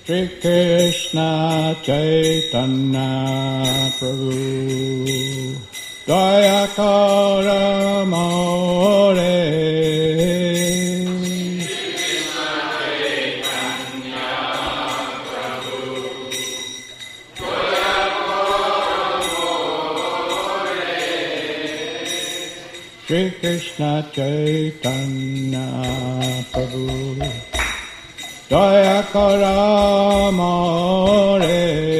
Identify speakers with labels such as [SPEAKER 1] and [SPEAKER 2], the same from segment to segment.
[SPEAKER 1] Shri Krishna Chaitanya Prabhu Daya Kara More Shri Krishna Chaitanya Prabhu Daya Kara More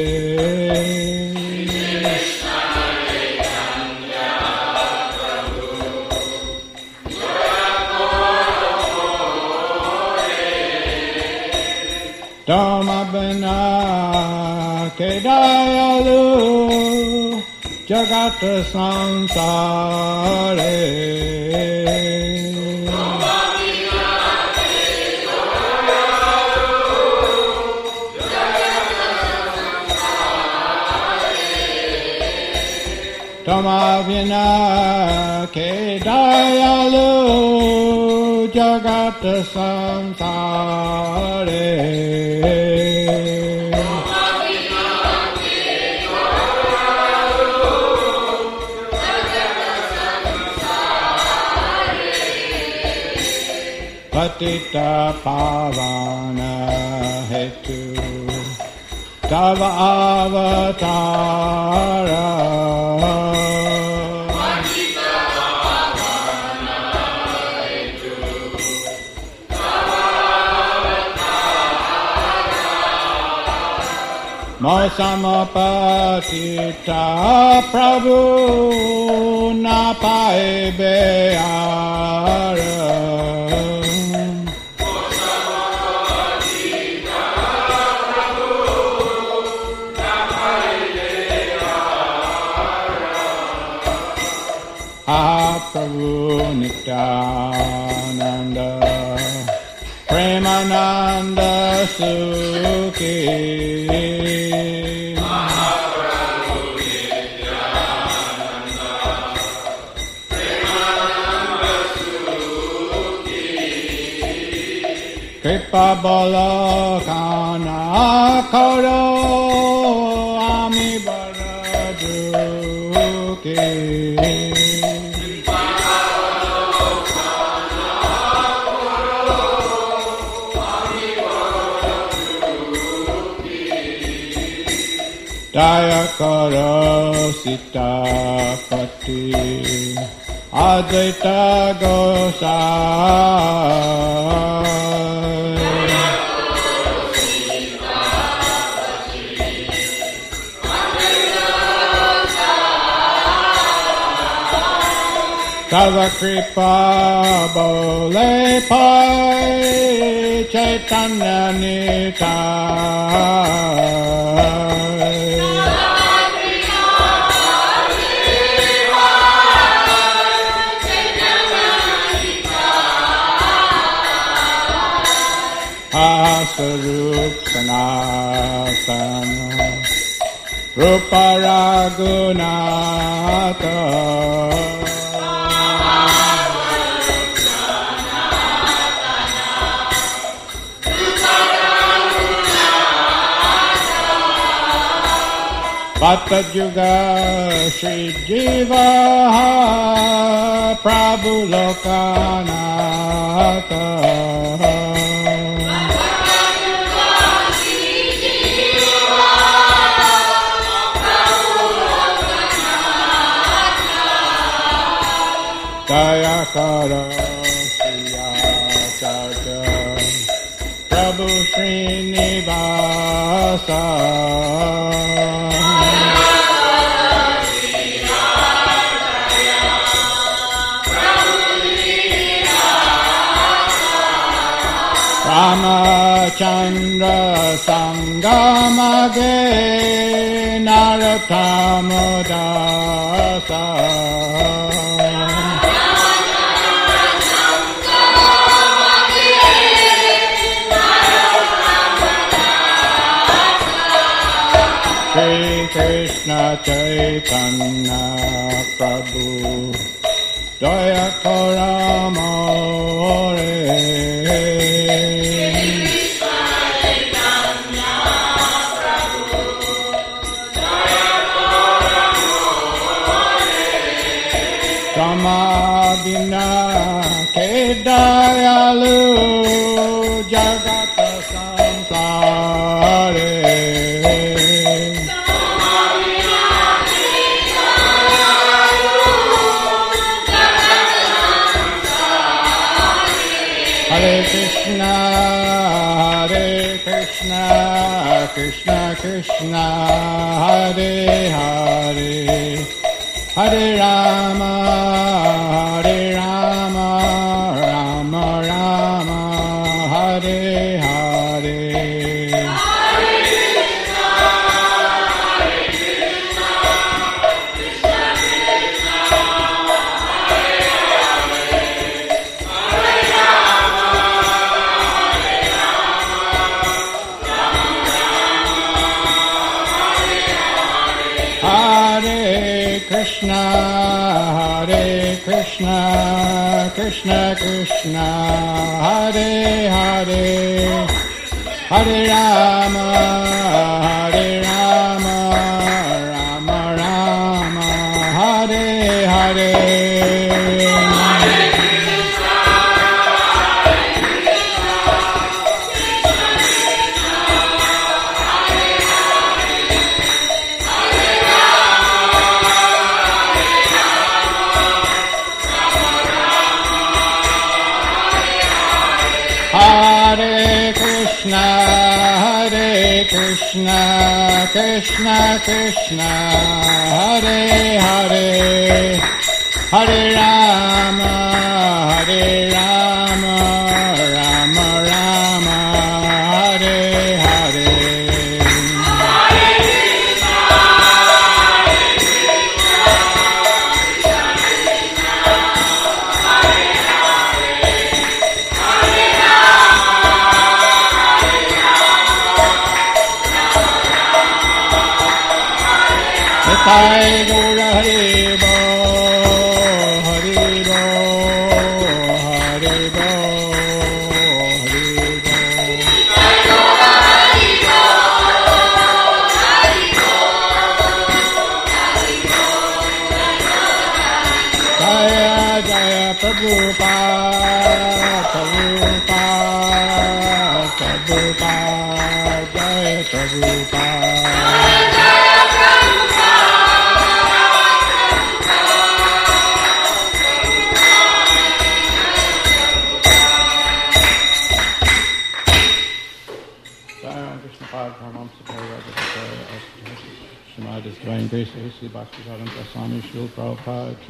[SPEAKER 1] Dhamma Bina Ke Dayalu Jagat Sansare Dhamma Bina Ke Dayalu Jagat Sansare Patita Pavana Hetu Tava Avatara Patita Pavana Hetu Tava Avatara Mosamapatita Prabhu Napae Beara Prabhu Nityananda Premananda Sukhi Mahaprabhu Nityananda Premananda Sukhi Kripa Balakana Karo Ami Baradukhi Daya Kara Sitapati Advaita Gosai Tava Kripa Bole Pai Chaitanya Nitai Sarup Sanasana Rupa Raghunatha Patajuga Shri Jiva Prabhu Lokanatha Daya Kara Sriyacharya Prabhu Srinivasa Ramachandra Sangamage Narathamudasa Shri Krishna Chaitanya Prabhu Daya Kara More Krishna, Hare Krishna, Krishna Krishna, Hare Hare, Hare Rama, Hare Rama, Rama Rama, Hare Hare. Krishna, Hare Krishna, Krishna Krishna, Hare Hare, Hare Rama, Hare Rama, Rama Rama, Hare Hare. Krishna, Krishna Krishna, Hare Hare, Hare Rama, Hare Rama, Rama Rama, Hare Hare. Nitai Gaura Hare Bo, Hare Bo, Hare Bo, Hare Bo. Nitai Gaura Hare Bo, Hare Bo, Hare Bo, Jaya Jaya Prabhupada, Prabhupada, Prabhupada, Jaya Prabhupada. His Divine Grace, A.C. Bhaktivedanta Swami Srila Prabhupada Ki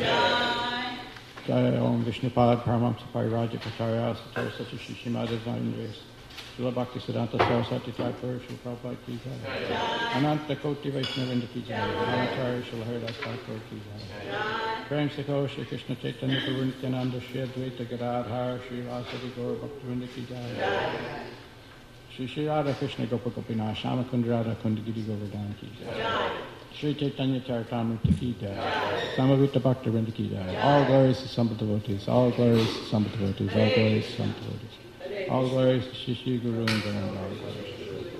[SPEAKER 1] Jai. Om Vishnupad Paramamsa Pariraja Pacharya Satar Sachi Shishimad Divine Grace Srila Bhaktisiddhanta Saraswati Thakur Srila Prabhupada Ki Jai. Ananta Koti Vaishnavinda Ki Jai. Anacharya Srila Haridas Thakur Ki Jai. Prem Sikho Shri Krishna Chaitanya Prabhu Nityananda Shri Advaita Gadadhar Shri Vasadi Gaur Bhaktivinoda Ki Jai. Shri Radha Krishna Gopa Gopinath Shama Kund Radha Kund Giri Govardhan Ki Jai. Shri Chaitanya Charitamrita Ki Jai. Samavita Bhaktivinoda Ki Jai. All glories to Sambhava devotees. All glories to Sambhava devotees. All glories to Sambhava devotees. All glories to Shri Shri Guru and Guru. All glories.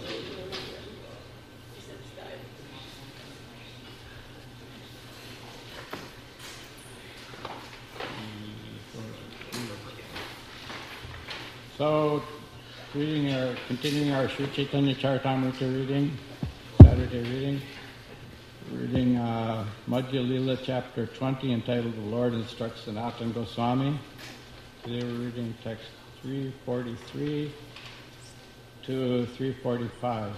[SPEAKER 1] So, continuing our Sri Chaitanya Charitamrita reading, Saturday reading. Reading Madhya Lila chapter 20 entitled The Lord Instructs Sanatana Goswami. Today we're reading text 343 to 345.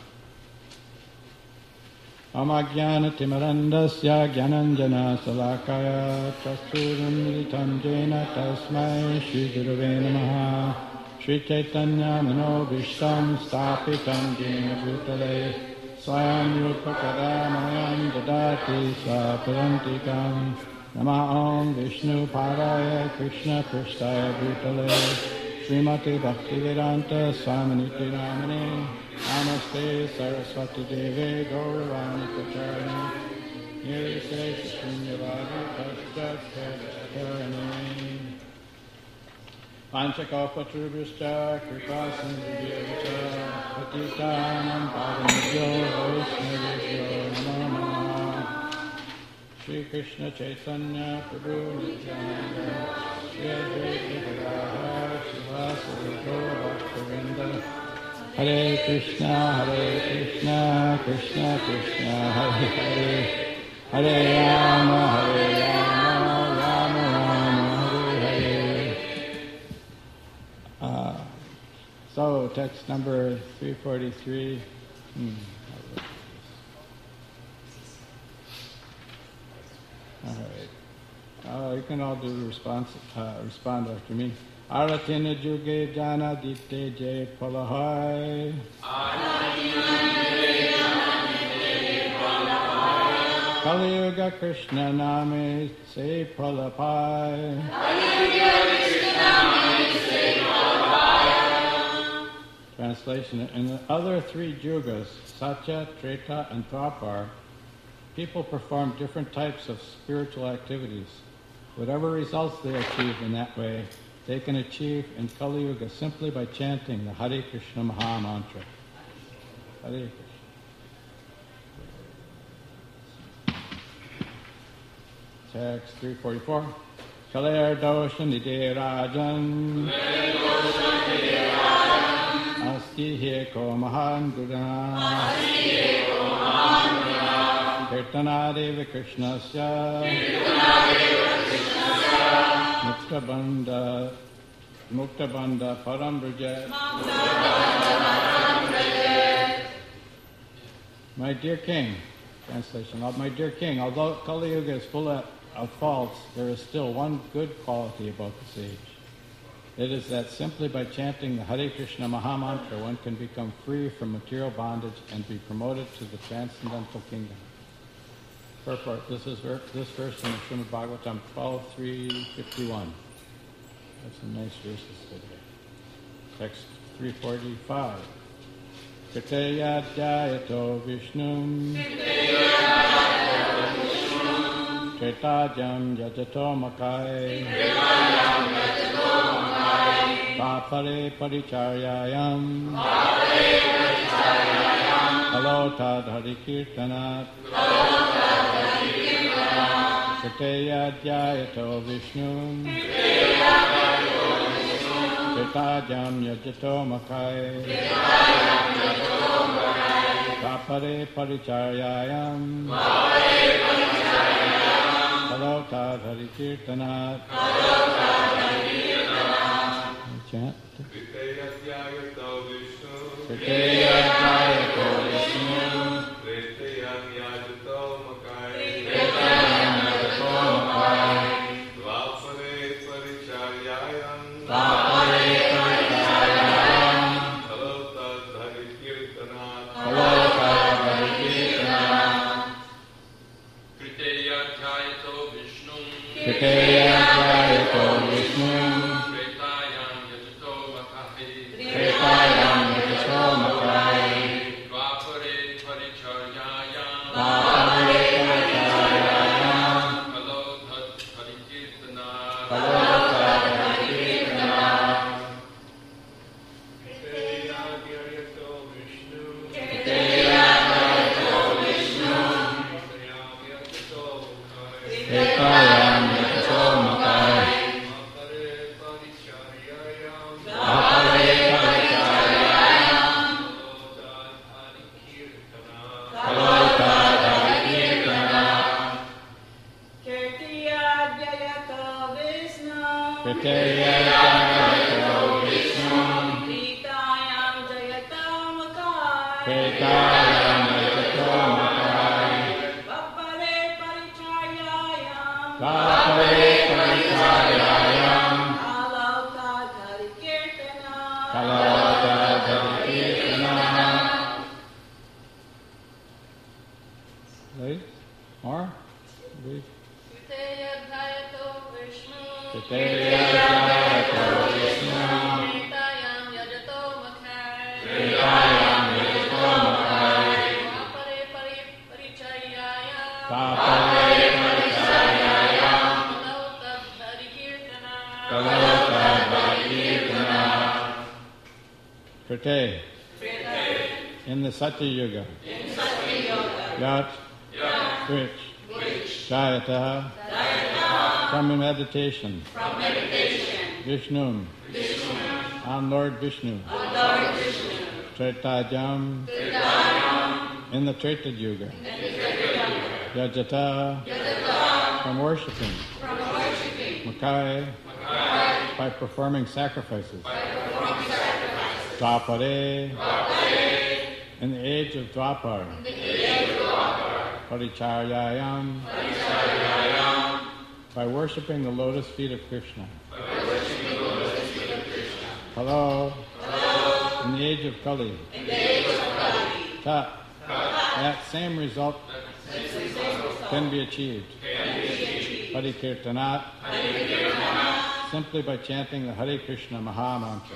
[SPEAKER 1] Amajnana Timarandasya Gyananjana Salakaya Chasturam Militam Jena Tasmai Shri Gurave Namaha Shri Chaitanya Manobhishtam Stapitam Jena Bhutale Swayam Rupa Kadamayam Dadati Swaparantikam Nama Om Vishnu Padaya Krishna Prasthaya Bhutale Srimati Bhaktivedanta Swaminiti Namani Namaste Saraswati Deve Gauravani Pacharani Nirse Shunyavadi Pastat Karani Panchakalpatrubhishta Kripasindhivyacha Patitanam Padamibhyo Vaishnavibhyo Namo Namaha Shri Krishna Chaitanya Prabhu Nityananda Shri Advaita Gadadhar Srivasadi Gaura Bhaktivinoda Hare Krishna Krishna Krishna Hare Hare Hare Rama Rama Rama Hare Hare. So, text number 343. All right. You can all do the respond after me. Aratina Juge Jana Dite Jay Palahai. Kali Yuga Krishna Name Se Pralapai. Translation. In the other three Yugas, Satya, Treta, and Dwapar, people perform different types of spiritual activities. Whatever results they achieve in that way, they can achieve in Kali Yuga simply by chanting the Hare Krishna Maha Mantra. Hare Krishna. Text 344. Kaler Doshan Ide Rajan Asti Heko Mahan Gudana Kirtana Deva Krishnasya Muktabanda Parambraja. My dear King, translation, my dear King, although Kali Yuga is full of faults, there is still one good quality about the sage. It is that simply by chanting the Hare Krishna Maha Mantra, one can become free from material bondage and be promoted to the transcendental kingdom. Purport. This verse in the Srimad Bhagavatam 12.351. That's some nice verses today. Text 345. Kateya Jayato Vishnum Tretajam Yajato Makai Papare Paricharyayam Kalotad Harikirtanat Kateya Jayato Vishnum Tretajam Yajato Makai Papare Paricharyayam Kalotad Harikirtanat. Chant. Kriteya Jayato Vishnu Treteyam Yajato Makai Dvapare Paricharyayam Kalotad Harikirtanat. Kriteya Jayato Vishnu In the Satya Yuga, Yat, which, Jayata, from meditation, Vishnum, on Lord Vishnu, Tretajam, in the Treta Yuga, Yajata, from worshipping, Makai, by performing sacrifices, Dwapare, in the age of Dwapar, Paricharyayam, by worshipping the lotus feet of Krishna. Hello, in the age of Kali, that same result can be achieved. Parikirtanat, simply by chanting the Hare Krishna Maha Mantra.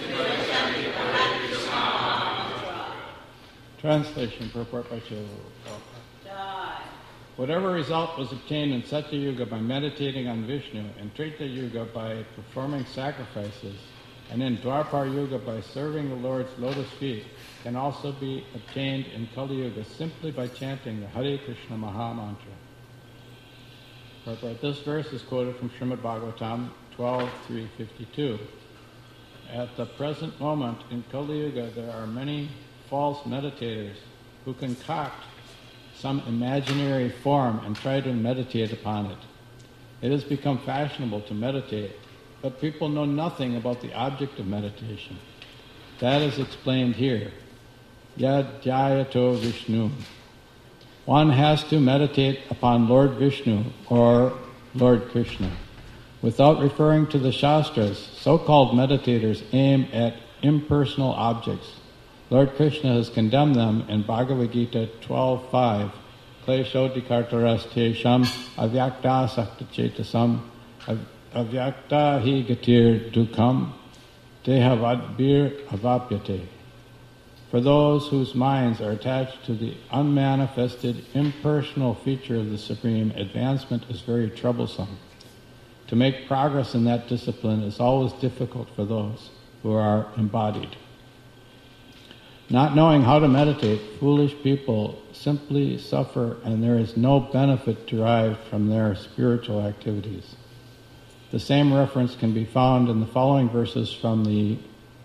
[SPEAKER 1] Translation, purport by Srila Prabhupada. Whatever result was obtained in Satya Yuga by meditating on Vishnu, in Treta Yuga by performing sacrifices, and in Dwapar Yuga by serving the Lord's lotus feet, can also be obtained in Kali Yuga simply by chanting the Hare Krishna Maha Mantra. Purport. This verse is quoted from Srimad Bhagavatam 12:352. At the present moment in Kali Yuga, there are many false meditators who concoct some imaginary form and try to meditate upon it. It has become fashionable to meditate, but people know nothing about the object of meditation. That is explained here. Yad Dhyayato Vishnu. One has to meditate upon Lord Vishnu or Lord Krishna. Without referring to the Shastras, so-called meditators aim at impersonal objects. Lord Krishna has condemned them in Bhagavad Gita 12:5. Kleshodhikartaras tesham avyakta sakta chetasam avyakta hi gatir dukam dehavadbir avapyate. For those whose minds are attached to the unmanifested, impersonal feature of the Supreme, advancement is very troublesome. To make progress in that discipline is always difficult for those who are embodied. Not knowing how to meditate, foolish people simply suffer, and there is no benefit derived from their spiritual activities. The same reference can be found in the following verses from the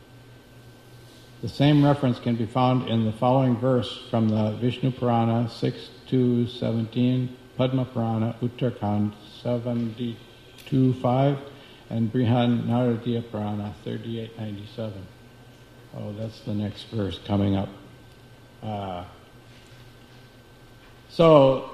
[SPEAKER 1] following verse from the Vishnu Purana 6.2.17, Padma Purana Uttarakhand 72.5, and Brihan Naradiya Purana 38.97. Oh, that's the next verse coming up. So,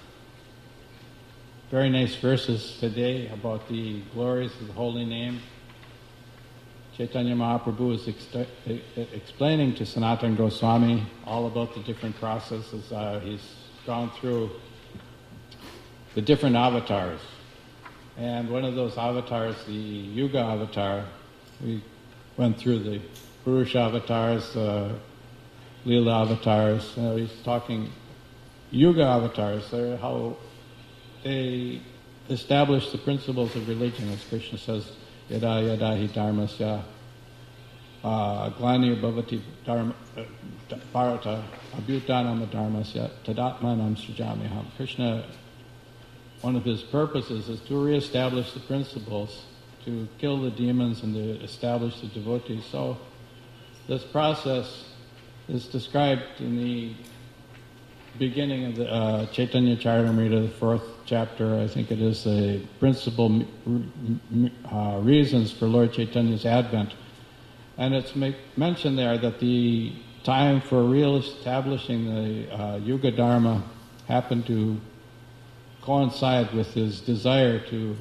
[SPEAKER 1] very nice verses today about the glories of the holy name. Chaitanya Mahaprabhu is explaining to Sanatana Goswami all about the different processes. He's gone through the different avatars. And one of those avatars, the Yuga avatar, we went through the Purusha avatars, Leela avatars. He's talking Yuga avatars, how they establish the principles of religion, as Krishna says, Yada yada hi dharmasya glani bhavati bharata abhyutanam dharmasya tadatmanam srijamiham. Krishna, one of his purposes is to reestablish the principles, to kill the demons and to establish the devotees. So this process is described in the beginning of the Chaitanya Charitamrita, the 4th chapter. I think it is the principal reasons for Lord Chaitanya's advent. And it's mentioned there that the time for re-establishing the Yuga Dharma happened to coincide with his desire to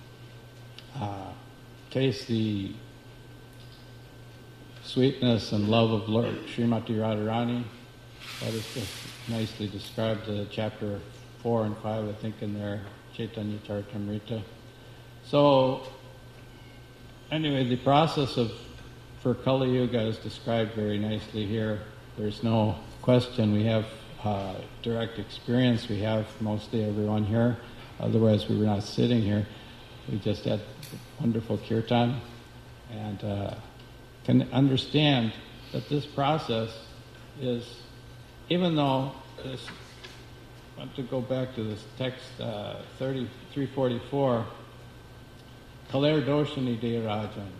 [SPEAKER 1] taste the sweetness and love of Lord Srimati Radharani. That is just nicely described chapter 4 and 5, I think, in their Chaitanya Charitamrita. So, anyway, the process for Kali Yuga is described very nicely here. There's no question. We have direct experience. We have mostly everyone here. Otherwise, we were not sitting here. We just had wonderful kirtan, and can understand that this process is, even though this, I want to go back to this text 344, Kaler Doshani De Rajan.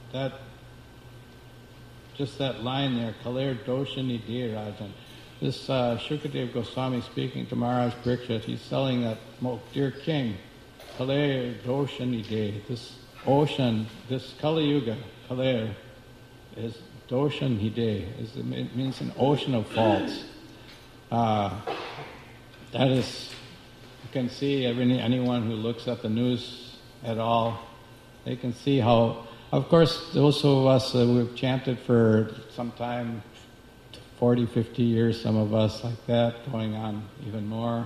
[SPEAKER 1] Just that line there, Kaler Doshani De Rajan. This Shukadev Goswami speaking to Maharaj Parikshit, he's telling that, dear king, Kaler Doshani De, this ocean, this Kali Yuga, Kaler, is Doshan Hide, it means an ocean of faults. That is, you can see anyone who looks at the news at all, they can see how, of course, those of us who've chanted for some time, 40, 50 years, some of us like that, going on even more.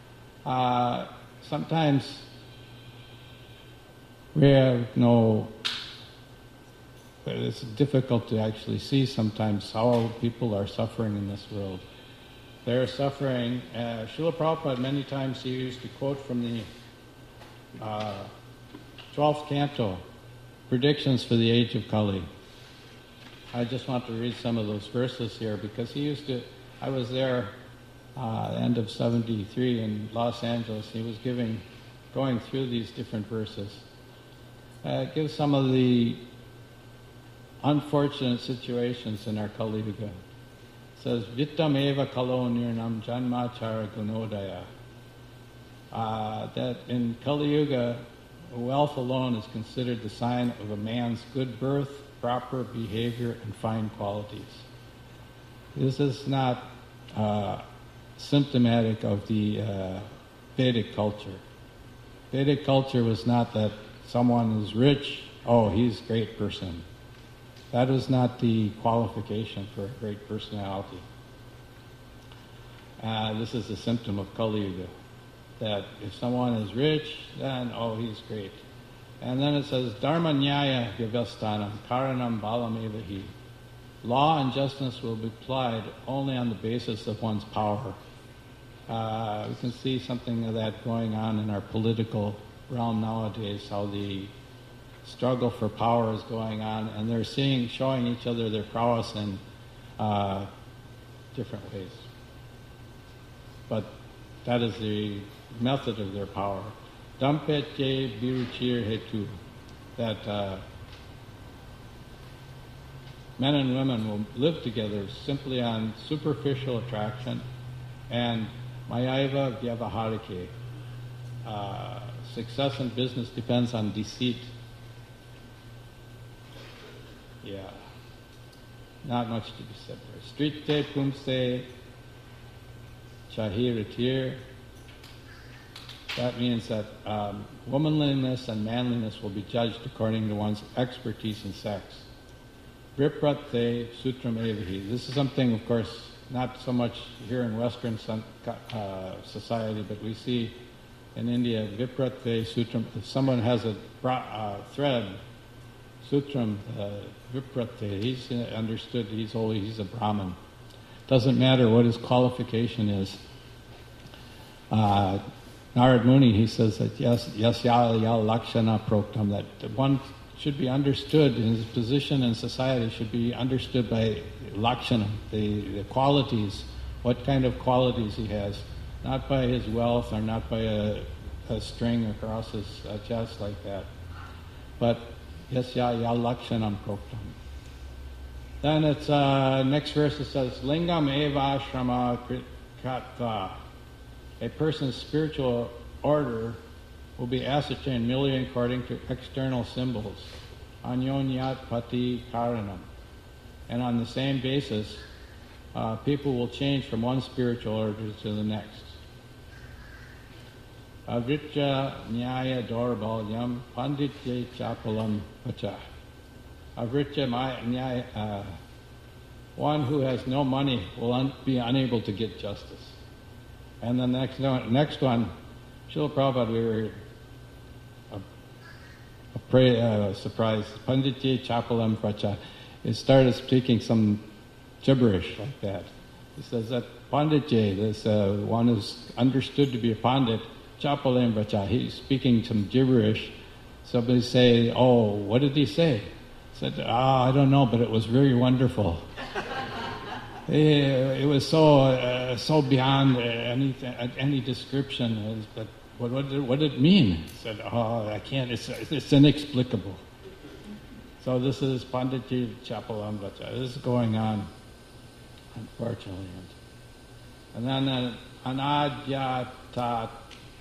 [SPEAKER 1] Sometimes we have it's difficult to actually see sometimes how people are suffering in this world. They're suffering. Srila Prabhupada, many times he used to quote from the 12th canto, Predictions for the Age of Kali. I just want to read some of those verses here because he used to, I was there end of 73 in Los Angeles. He was going through these different verses. It gives some of the unfortunate situations in our Kali Yuga. It says, Vittam eva kalo nirnam janmachara gunodaya. That in Kali Yuga, wealth alone is considered the sign of a man's good birth, proper behavior, and fine qualities. This is not symptomatic of the Vedic culture. Vedic culture was not that someone is rich, oh, he's a great person. That was not the qualification for a great personality. This is a symptom of Kali Yuga, that if someone is rich, then, oh, he's great. And then it says, Dharma Nyaya Vyavasthanam Karanam Balamevahi. Law and justice will be applied only on the basis of one's power. We can see something of that going on in our political realm nowadays, how the struggle for power is going on, and they're showing each other their prowess in different ways. But that is the method of their power. Dampetje biruchir hetu, that men and women will live together simply on superficial attraction, and mayaiva vyavaharike. Success in business depends on deceit. Yeah, not much to be said there. Strite pumse chahiratir. That means that womanliness and manliness will be judged according to one's expertise in sex. Viprate sutram evahi. This is something, of course, not so much here in Western society, but we see in India, Viprate sutram. If someone has a thread, sutram, Viprate, he's understood, he's holy, he's a Brahmin. Doesn't matter what his qualification is. Narad Muni, he says that yasya lakshana proktam, that one should be understood in his position in society, should be understood by lakshana, the qualities, what kind of qualities he has, not by his wealth or not by a string across his chest like that, but yasya lakshanam proktam. Then it's next verse, it says lingam eva ashrama kritva. A person's spiritual order will be ascertained merely according to external symbols, anyonyat pati karanam. And on the same basis, people will change from one spiritual order to the next. Avritya nyaya dorbalyam panditye chapalam vacha. Avritya nyaya, one who has no money will be unable to get justice. And the next one, Srila Prabhupada, we were surprised. Panditye Chapalam Pracha. He started speaking some gibberish like that. He says that Panditye, this one who's understood to be a Pandit, Chapalam Pracha, he's speaking some gibberish. Somebody say, oh, what did he say? He said, I don't know, but it was very wonderful. It was so beyond any description. But what did it mean? He said, I can't. It's inexplicable. So this is Panditji Chapalam Vacha. This is going on, unfortunately. And then Anadyata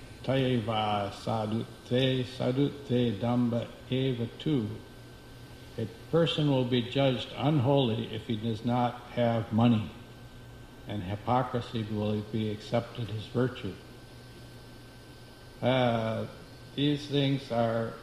[SPEAKER 1] Taiva Sadute Damba Eva Tu. a person will be judged unholy if he does not have money, and hypocrisy will be accepted as virtue. These things are,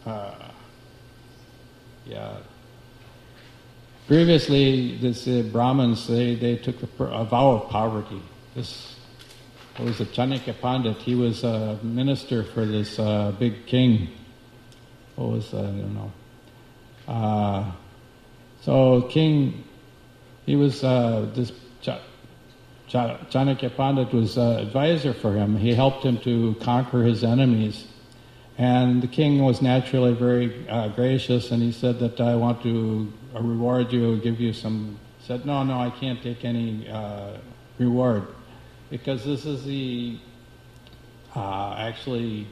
[SPEAKER 1] Previously, this Brahmins, they took a vow of poverty. This was a Chanakya Pandit. He was a minister for this big king. What was, I don't know. So king, he was, this Chanakya Pandit was advisor for him. He helped him to conquer his enemies. And the king was naturally very gracious, and he said that I want to reward you, give you some. Said, no, I can't take any reward, because this is the actually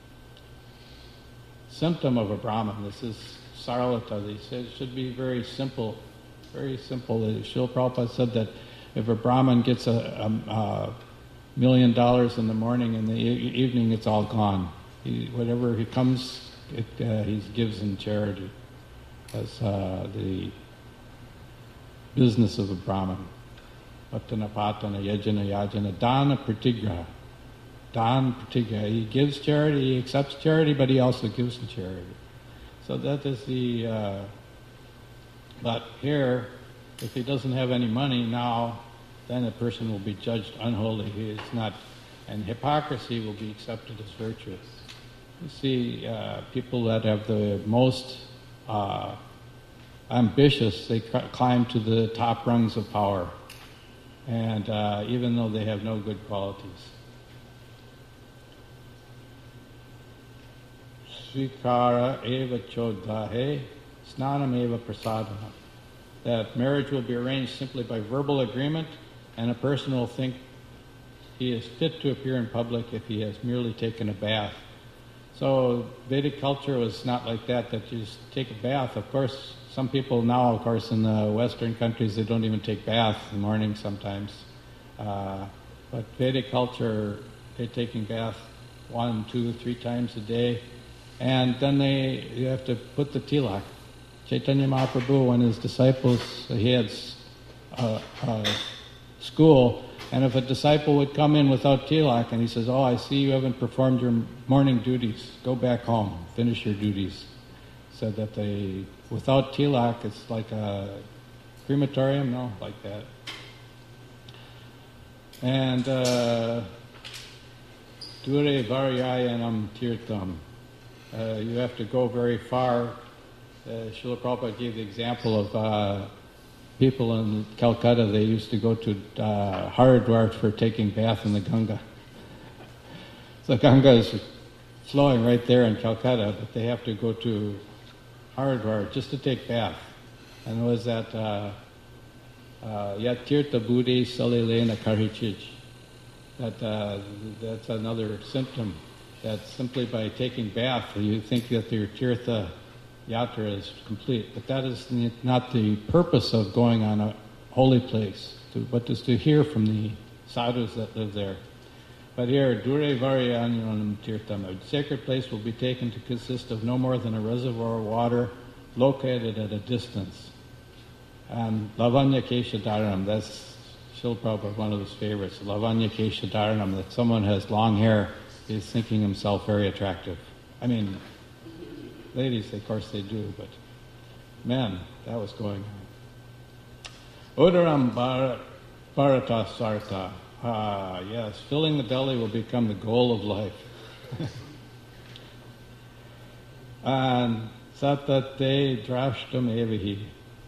[SPEAKER 1] symptom of a Brahmin. This is sarlata. They said it should be very simple, very simple. Srila Prabhupada said that if a Brahmin gets $1 million in the morning, in the evening it's all gone. Whatever he comes, he gives in charity. That's the business of a Brahmin. Patana patana yajana yajana dana pratigraha. Dan pratigraha. He gives charity, he accepts charity, but he also gives in charity. So that is the... but here, if he doesn't have any money now, then a person will be judged unholy. He is not... and hypocrisy will be accepted as virtuous. You see, people that have the most ambitious, they climb to the top rungs of power, and even though they have no good qualities. Svikara eva chodhahe snanam eva prasadana. That marriage will be arranged simply by verbal agreement, and a person will think he is fit to appear in public if he has merely taken a bath. So Vedic culture was not like that you just take a bath. Of course, some people now, of course, in the Western countries, they don't even take baths in the morning sometimes. But Vedic culture, they're taking bath 1, 2, 3 times a day. And then you have to put the tilak. Chaitanya Mahaprabhu, when his disciples, he had school, and if a disciple would come in without tilak, and he says, I see you haven't performed your morning duties, go back home, finish your duties. Said that without tilak, it's like a crematorium, like that. And Dure Varyayanam Tirtham. You have to go very far. Srila Prabhupada gave the example of people in Calcutta. They used to go to Haridwar for taking bath in the Ganga. So Ganga is flowing right there in Calcutta, but they have to go to Haridwar just to take bath. And it was that Yatirtha Buddhi Salilena Karichij. That's another symptom, that simply by taking bath you think that your Tirtha Yatra is complete. But that is not the purpose of going on a holy place, but is to hear from the sadhus that live there. But here, Dure Varyanam Tirtham, a sacred place will be taken to consist of no more than a reservoir of water located at a distance. And Lavanya Keshadaranam, that's Srila Prabhupada, one of his favorites. Lavanya Keshadaranam, that someone has long hair is thinking himself very attractive. I mean, ladies, of course they do, but men, that was going on. Udaram Bharata Sarta. Yes, filling the belly will become the goal of life. And Satate Drashtam Evahi.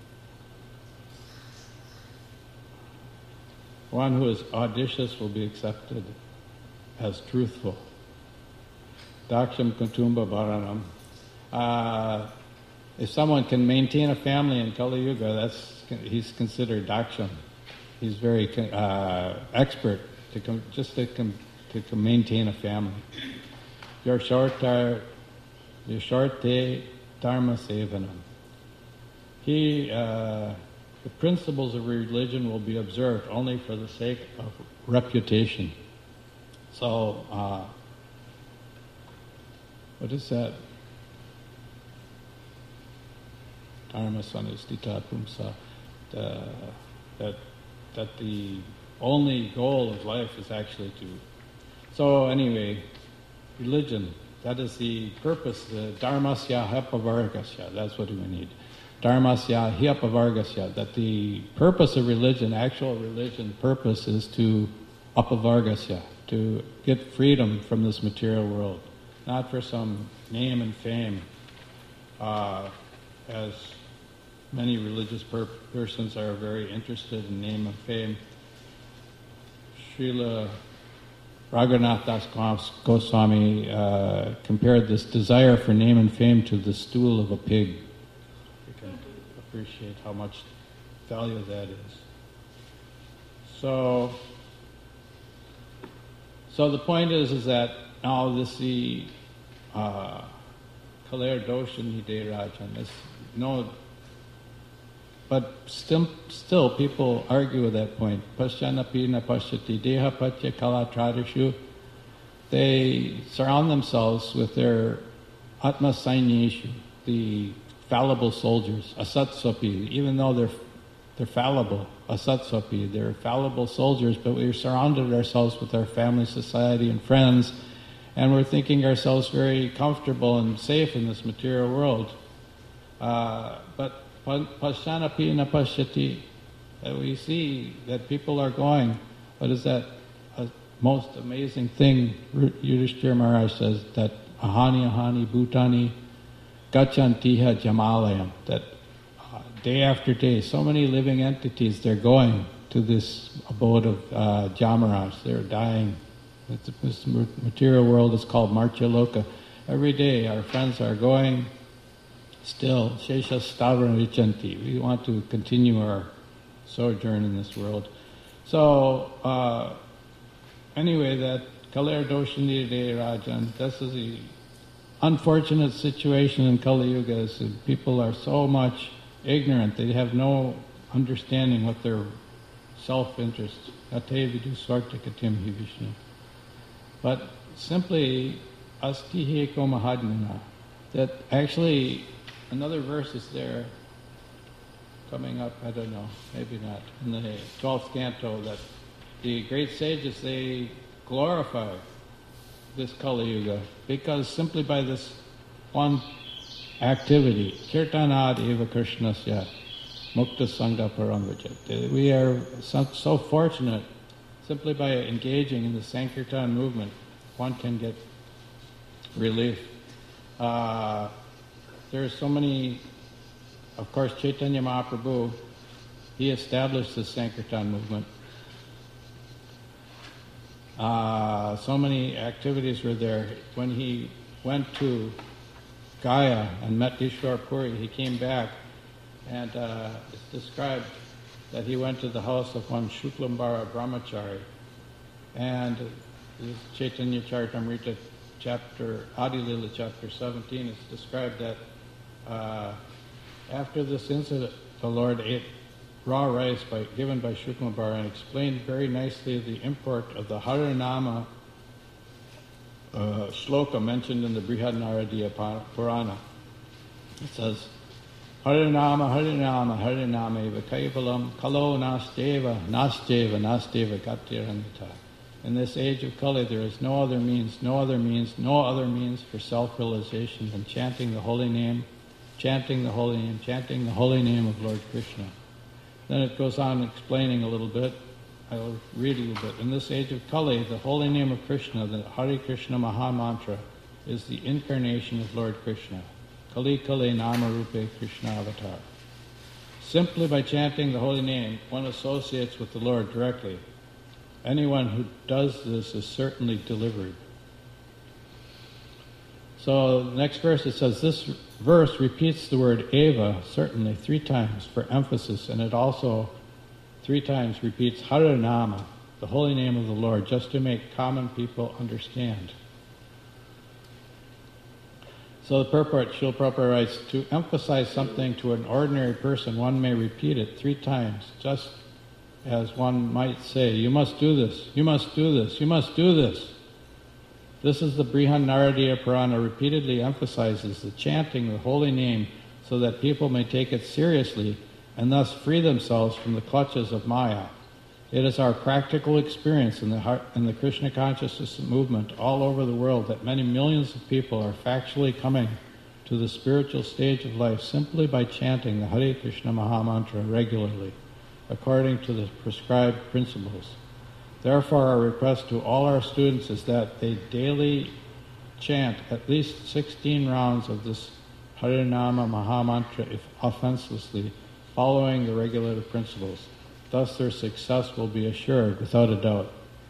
[SPEAKER 1] One who is audacious will be accepted as truthful. Daksham Kutumba Bharanam. If someone can maintain a family in Kali Yuga, he's considered Daksham. He's very expert to maintain a family. Yasharte Dharma Sevanam. The principles of religion will be observed only for the sake of reputation. So, what is that? dharma sanistita pumsa, that the only goal of life is actually to. So anyway, religion, that is the purpose, the dharmasya hyapavargasya, that's what we need. Dharmasya hyapavargasya, that the purpose of religion, actual religion purpose is to apavargasya, to get freedom from this material world, not for some name and fame, as many religious persons are very interested in name and fame. Srila Raghunath Das Goswami compared this desire for name and fame to the stool of a pig. You can appreciate how much value that is. So the point is that now the Kaler Doshan Hide Rajan, but still people argue with that point. Pasyanapi na pasyati deha patya kala tradishu. They surround themselves with their atma sainyeshu, the fallible soldiers, asatsapi, even though they're fallible, asatsapi, they're fallible soldiers, but we've surrounded ourselves with our family, society, and friends, and we're thinking ourselves very comfortable and safe in this material world. But Pasyanapi na pasyati, we see that people are going. What is that? A most amazing thing Yudhishthira Maharaj says, that ahani bhutani gachantiha jamalayam, that day after day, so many living entities, they're going to this abode of Jamaraj. They're dying. This material world is called Martyaloka. Every day our friends are going. Still, Shesha Stavran Vichanti. We want to continue our sojourn in this world. So, anyway, that Kaler Doshani De Rajan, this is the unfortunate situation in Kali Yuga, is that people are so much ignorant, they have no understanding what their self-interest, Ate Vidu Swartakatim Hi Vishnu. But simply, Asti Heko Mahadmana, that actually, another verse is there coming up, I don't know, maybe not, in the 12th canto, that the great sages, they glorify this Kali Yuga, because simply by this one activity, Kirtanad Eva Krishnasya, Mukta Sangha Paramvajat. We are so fortunate, simply by engaging in the Sankirtan movement, one can get relief. There are so many, of course, Chaitanya Mahaprabhu, he established the Sankirtan movement. So many activities were there. When he went to Gaya and met Ishwar Puri, he came back, and it's described that he went to the house of one Shuklambara Brahmachari, and this Chaitanya Charitamrita chapter, Adilila chapter 17, it's described that after this incident, the Lord ate raw rice given by Shuklambara and explained very nicely the import of the Harinama shloka mentioned in the Brihad Naradiya Purana. It says, Harinama, Harinama, Harinama eva kaivalam kalo nasteva, nasteva, nasteva gatirandita. In this age of Kali, there is no other means for self-realization than chanting the holy name, chanting the holy name, chanting the holy name of Lord Krishna. Then it goes on explaining a little bit. I will read a little bit. In this age of Kali, the holy name of Krishna, the Hare Krishna Maha Mantra, is the incarnation of Lord Krishna. Kali Kali Nama Rupe Krishna Avatar. Simply by chanting the holy name, one associates with the Lord directly. Anyone who does this is certainly delivered. So the next verse, it says, this verse repeats the word Eva, certainly, 3 times for emphasis, and it also 3 times repeats Harinama, the holy name of the Lord, just to make common people understand. So the purport, Srila Prabhupada writes, to emphasize something to an ordinary person, one may repeat it 3 times, just as one might say, you must do this, you must do this, you must do this. This is the Brihad Naradiya Purana repeatedly emphasizes the chanting the holy name so that people may take it seriously and thus free themselves from the clutches of Maya. It is our practical experience in the Krishna consciousness movement all over the world that many millions of people are factually coming to the spiritual stage of life simply by chanting the Hare Krishna Mahamantra regularly, according to the prescribed principles. Therefore, our request to all our students is that they daily chant at least 16 rounds of this Harinama Mahamantra offenselessly, following the regulative principles. Thus their success will be assured without a doubt.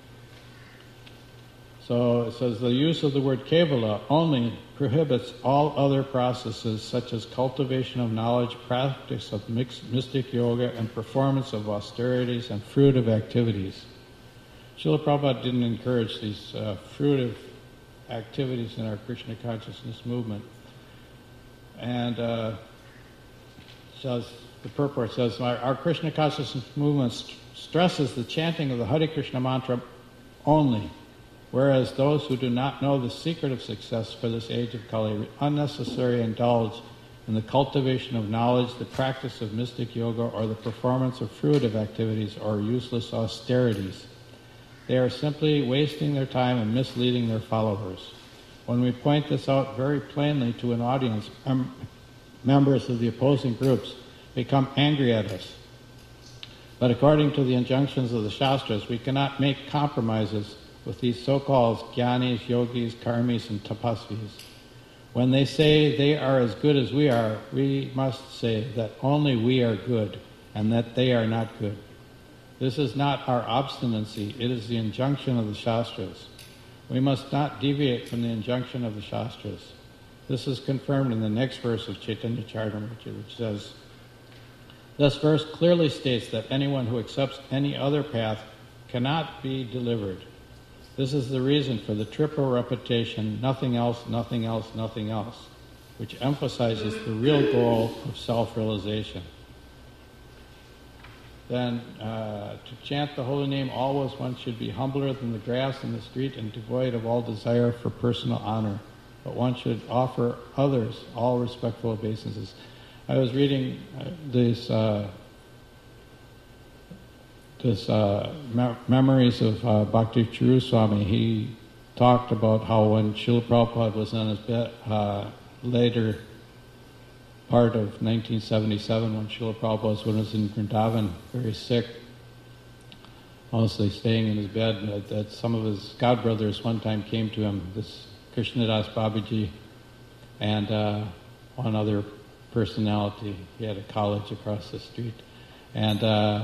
[SPEAKER 1] So it says the use of the word Kevala only prohibits all other processes such as cultivation of knowledge, practice of mystic yoga, and performance of austerities and fruitive activities. Srila Prabhupada didn't encourage these fruitive activities in our Krishna consciousness movement. And says, the purport says, our Krishna consciousness movement stresses the chanting of the Hare Krishna mantra only, whereas those who do not know the secret of success for this age of Kali unnecessarily indulge in the cultivation of knowledge, the practice of mystic yoga, or the performance of fruitive activities or useless austerities. They are simply wasting their time and misleading their followers. When we point this out very plainly to an audience, members of the opposing groups become angry at us. But according to the injunctions of the Shastras, we cannot make compromises with these so-called jnanis, yogis, karmis, and tapasvis. When they say they are as good as we are, we must say that only we are good and that they are not good. This is not our obstinacy, it is the injunction of the Shastras. We must not deviate from the injunction of the Shastras. This is confirmed in the next verse of Chaitanya Charitamrita, which says, this verse clearly states that anyone who accepts any other path cannot be delivered. This is the reason for the triple repetition, nothing else, nothing else, nothing else, which emphasizes the real goal of self-realization. Then, to chant the holy name always one should be humbler than the grass in the street and devoid of all desire for personal honor. But one should offer others all respectful obeisances. I was reading memories of Bhakti Charu Swami. He talked about how when Srila Prabhupada was on his bed, later part of 1977, when Srila Prabhupada was in Vrindavan, very sick, mostly staying in his bed, that some of his godbrothers one time came to him, this Krishnadas Babaji and one other personality. He had a college across the street. And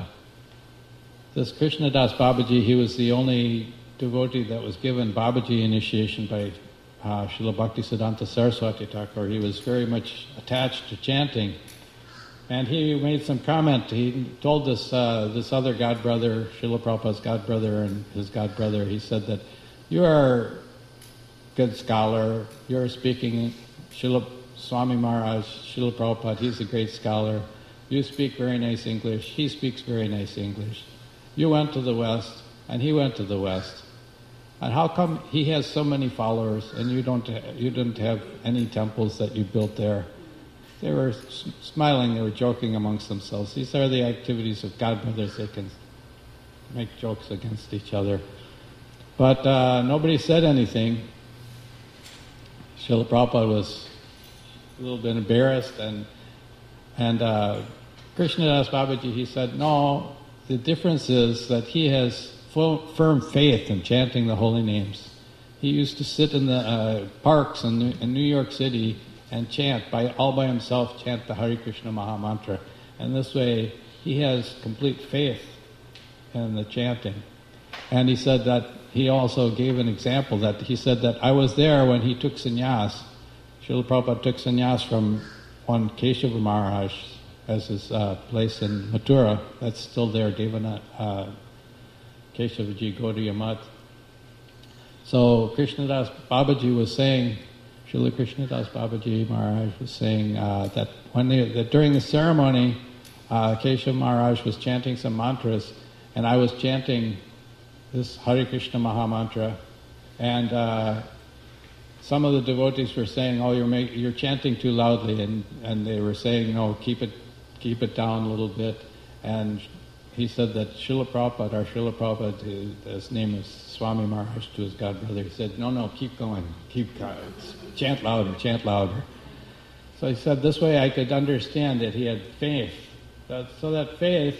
[SPEAKER 1] this Krishnadas Babaji, he was the only devotee that was given Babaji initiation by Srila Bhaktisiddhanta Saraswati Thakur. He was very much attached to chanting. And he made some comment. He told this other godbrother, Srila Prabhupada's godbrother and his godbrother, he said that you are a good scholar, you're speaking Srila Swami Maharaj, Srila Prabhupada, he's a great scholar. You speak very nice English, he speaks very nice English. You went to the West, and he went to the West. And how come he has so many followers, and you didn't have any temples that you built there? They were smiling, they were joking amongst themselves. These are the activities of godbrothers. They can make jokes against each other. But nobody said anything. Srila Prabhupada was a little bit embarrassed, and Krishnadas Babaji, he said, no, the difference is that he has firm faith in chanting the holy names. He used to sit in the parks in New York City and chant, all by himself, chant the Hare Krishna Mahamantra. And this way, he has complete faith in the chanting. And he said that, he also gave an example that he said that I was there when he took sannyas. Srila Prabhupada took sannyas from one Keshava Maharaj as his place in Mathura. That's still there, Devanath, Keshavaji Gaudiya Math. So Krishnadas Babaji was saying, Srila Krishnadas Babaji Maharaj was saying that during the ceremony, Keshava Maharaj was chanting some mantras, and I was chanting this Hare Krishna Mahamantra, and some of the devotees were saying, "Oh, you're chanting too loudly," and they were saying, "No, keep it down a little bit." And he said that Srila Prabhupada, our Srila Prabhupada, his name is Swami Maharaj to his godbrother, he said, "No, keep going, chant louder, chant louder." So he said this way I could understand that he had faith. So that faith,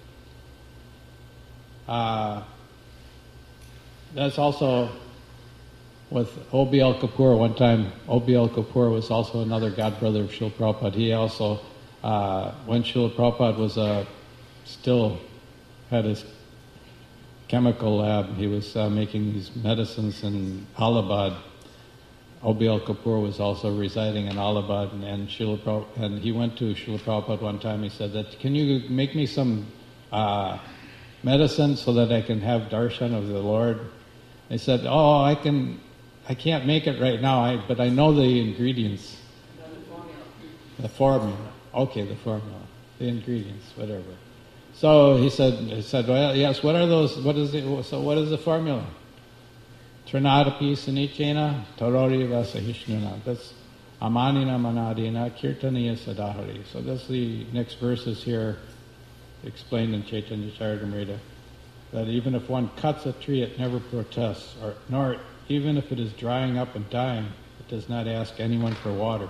[SPEAKER 1] that's also with O.B.L. Kapoor. One time, O.B.L. Kapoor was also another godbrother of Srila Prabhupada. He also, when Srila Prabhupada was still had his chemical lab, he was making these medicines in Allahabad. O.B.L. Kapoor was also residing in Allahabad, and he went to Srila Prabhupada one time. He said that, "Can you make me some medicine so that I can have darshan of the Lord?" They said, "Oh, I can't make it right now, but I know the ingredients." The formula. Okay, the formula. The ingredients, whatever. So he said, "Well, yes, what are those? What is the formula?" Trinadapi Sanichena Tarori Vasahishnuna. That's Amanina Manadina Kirtaniya Sadahari. So that's the next verses here explained in Chaitanya Charitamrita. That even if one cuts a tree, it never protests, nor even if it is drying up and dying, it does not ask anyone for water.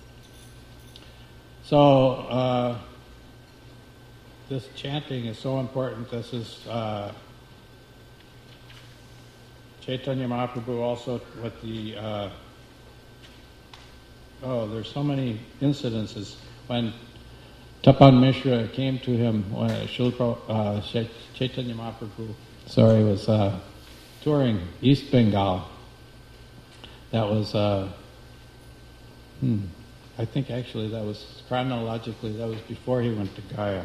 [SPEAKER 1] So this chanting is so important. This is Chaitanya Mahaprabhu also with the there's so many incidences when Tapan Mishra came to him when Chaitanya Mahaprabhu was touring East Bengal. That was I think actually that was chronologically that was before he went to Gaya.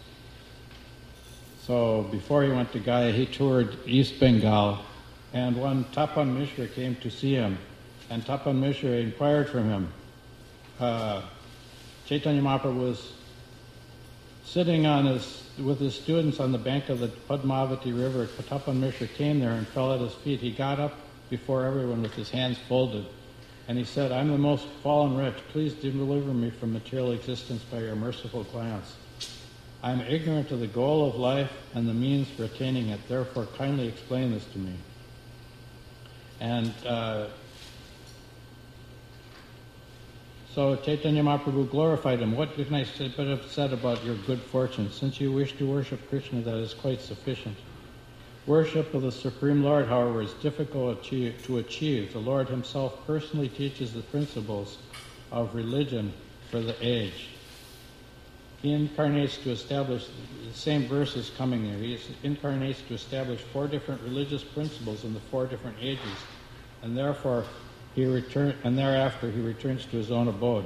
[SPEAKER 1] So before he went to Gaya, he toured East Bengal, and when Tapan Mishra came to see him, and Tapan Mishra inquired from him, Chaitanya Mahaprabhu was sitting with his students on the bank of the Padmavati River. Tapan Mishra came there and fell at his feet. He got up before everyone with his hands folded, and he said, "I'm the most fallen wretch. Please deliver me from material existence by your merciful glance. I am ignorant of the goal of life and the means for attaining it. Therefore, kindly explain this to me." And so Chaitanya Mahaprabhu glorified him. "What can I have said about your good fortune? Since you wish to worship Krishna, that is quite sufficient. Worship of the Supreme Lord, however, is difficult to achieve. The Lord himself personally teaches the principles of religion for the age. He incarnates to establish, the same verse is coming there, he incarnates to establish 4 different religious principles in the 4 different ages, and thereafter he returns to his own abode."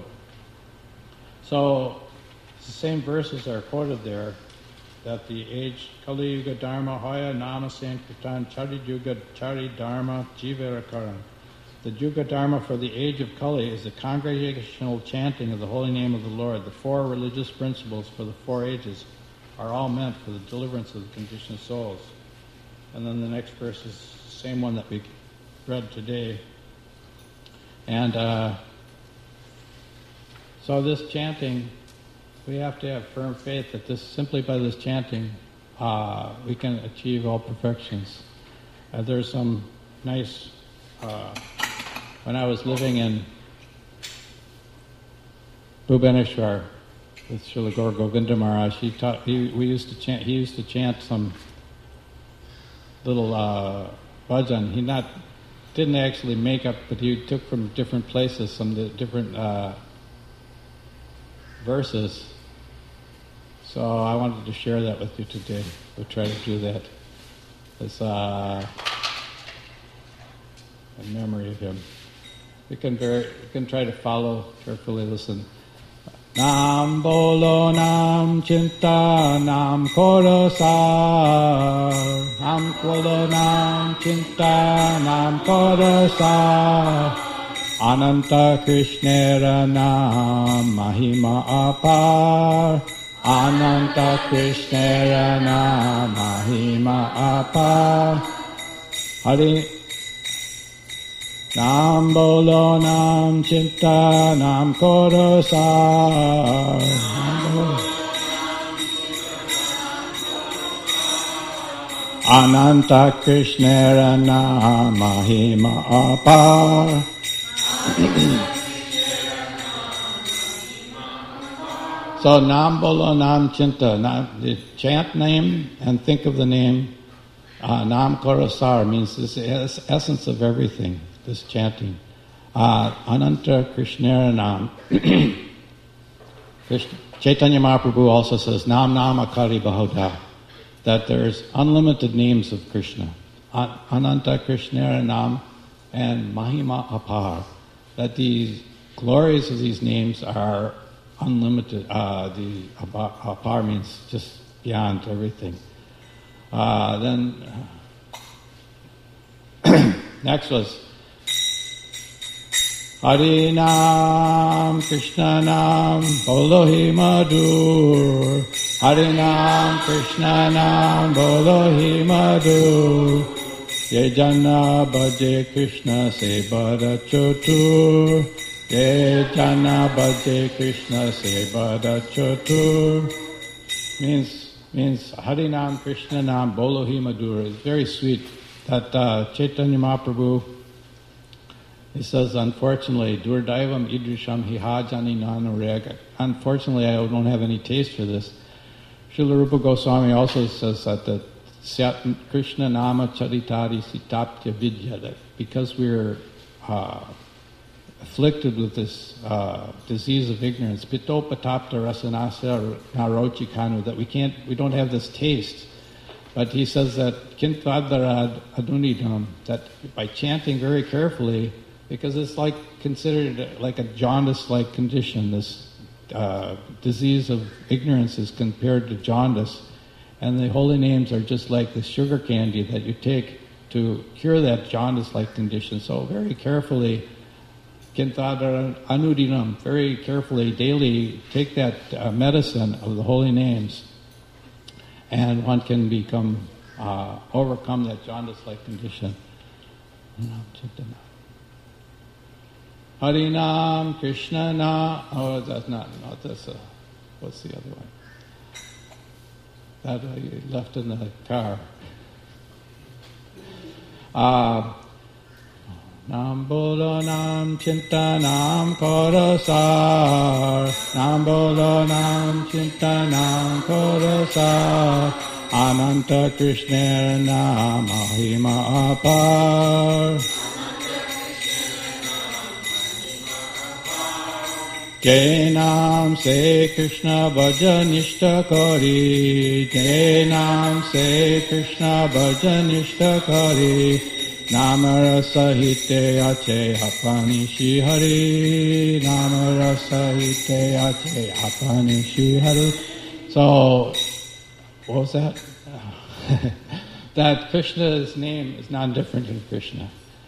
[SPEAKER 1] So the same verses are quoted there, that the age Kali Yuga Dharma Hoya Nama Sankirtan Chari Yuga Chari Dharma Jivarakaran. The Yuga Dharma for the age of Kali is the congregational chanting of the holy name of the Lord. The 4 religious principles for the 4 ages are all meant for the deliverance of the conditioned souls. And then the next verse is the same one that we read today. And so this chanting, we have to have firm faith that simply by this chanting we can achieve all perfections. There's some nice... when I was living in Bhubaneswar with Srila Gaur Govinda Maharaj, he used to chant some little bhajan. He didn't actually make up, but he took from different places some different verses. So I wanted to share that with you today. We'll try to do that. It's in memory of him. You can try to follow, carefully listen. Nam bolo nam chinta nam korosar. Nam bolo nam chinta nam korosar. Ananta Krishnera nam mahima apar. Ananta Krishnera nam mahima apar. Nam bolo nam chinta nam korosar. Ananta Krishnera nam mahima apar. So nam bolo nam chinta, chant name and think of the name. Nam korosar means this essence of everything, this chanting. Ananta Krishnera nam. Chaitanya Mahaprabhu also says nam nam akari bahuda, that there's unlimited names of Krishna. Ananta Krishnera nam and mahima apar, that these glories of these names are unlimited. The apar means just beyond everything. Then next was Harinam Krishnanam Bolohi Madhur. Harinam Krishnanam Bolohi Madhur. Ye Jana Bhaje Krishna Se Bada Chotur. Ye Jana Bhaje Krishna Se Bada Chotur. Means Harinam Krishnanam Bolohi Madhur. It's very sweet that Chaitanya Mahaprabhu, he says, unfortunately, Durdaivam Idrisham Hihajani Nanurega. Unfortunately, I don't have any taste for this. Srila Rupa Goswami also says that the Krishna Nama Charitari Sitaptya Vidya, that because we're afflicted with this disease of ignorance, pitopatapta rasanasya narochikanu, that we don't have this taste. But he says that kintadarad adunidam, that by chanting very carefully, because it's like considered like a jaundice-like condition, this disease of ignorance is compared to jaundice, and the holy names are just like the sugar candy that you take to cure that jaundice-like condition. So very carefully, Kintadara Anudinam, very carefully, daily take that medicine of the holy names, and one can become, overcome that jaundice-like condition. Harinam Krishna Na. Oh, that's not that's what's the other one? That you left in the car. Nam bolo nam chinta nam korosar. Nam bolo nam chinta nam korosar. Ananta Krishna nam mahima apar. Jai Nam Se Krishna Bhajanishta Kari. Jai Nam Se Krishna Bhajanishta Kari. Namarasa Hite Ache Apani Shri Hari. Namarasa Hite Ache Apani Shri Hari. So, what was that? That Krishna's name is not different in Krishna.